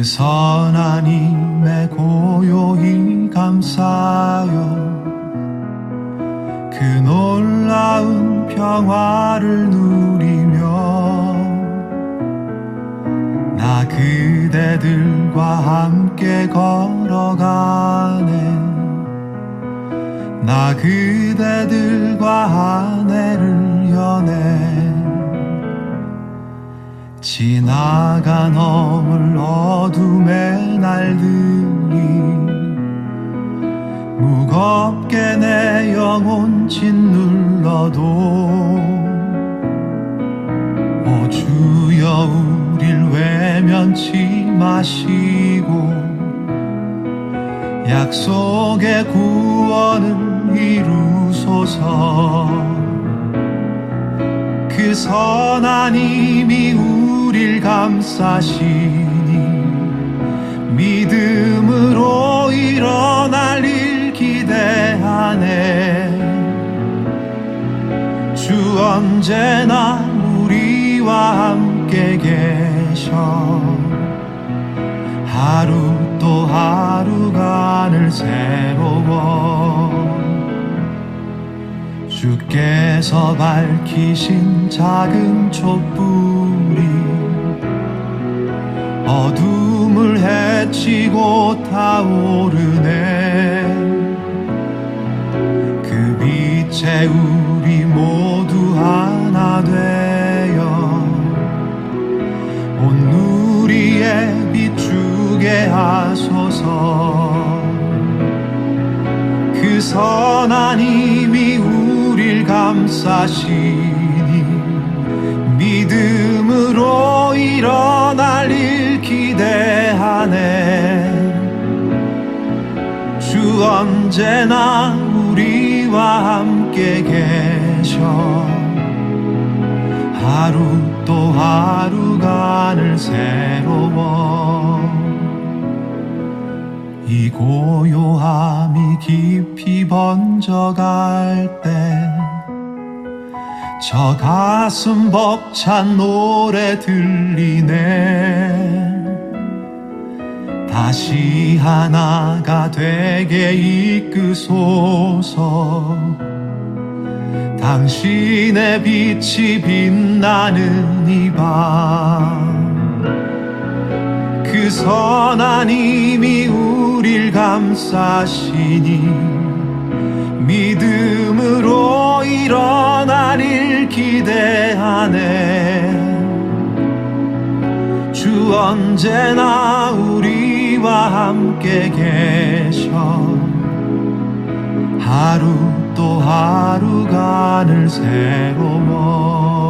선한 힘에 고요히 감싸여 그 놀라운 평화를 누리며 나 그대들과 함께 걸어가네. 나 그대들과 한 해를 여네. 지나가 넘을 어둠의 날들이 무겁게 내 영혼 짓눌러도 오 주여 우릴 외면치 마시고 약속의 구원을 이루소서. 그 선한 힘이 우릴 감싸시니 믿음으로 일어날 일 기대하네. 주 언제나 우리와 함께 계셔 하루 또 하루간을 새로워. 주께서 밝히신 작은 촛불이 어둠을 헤치고 타오르네. 그 빛에 우리 모두 하나 되어 온 누리에 비추게 하소서. 그 선한 힘이 우릴 감싸시니 믿음으로 일어날 일 기대하네. 주 언제나 우리와 함께 계셔 하루 또 하루간을 새로워. 이 고요함이 깊이 번져갈 때 저 가슴 벅찬 노래 들리네. 다시 하나가 되게 이끄소서. 당신의 빛이 빛나는 이 밤 그 선한 힘이 우릴 감싸시니 믿음으로 일어날 일 기대하네. 주 언제나 우리와 함께 계셔 하루 또 하루간을 새로워.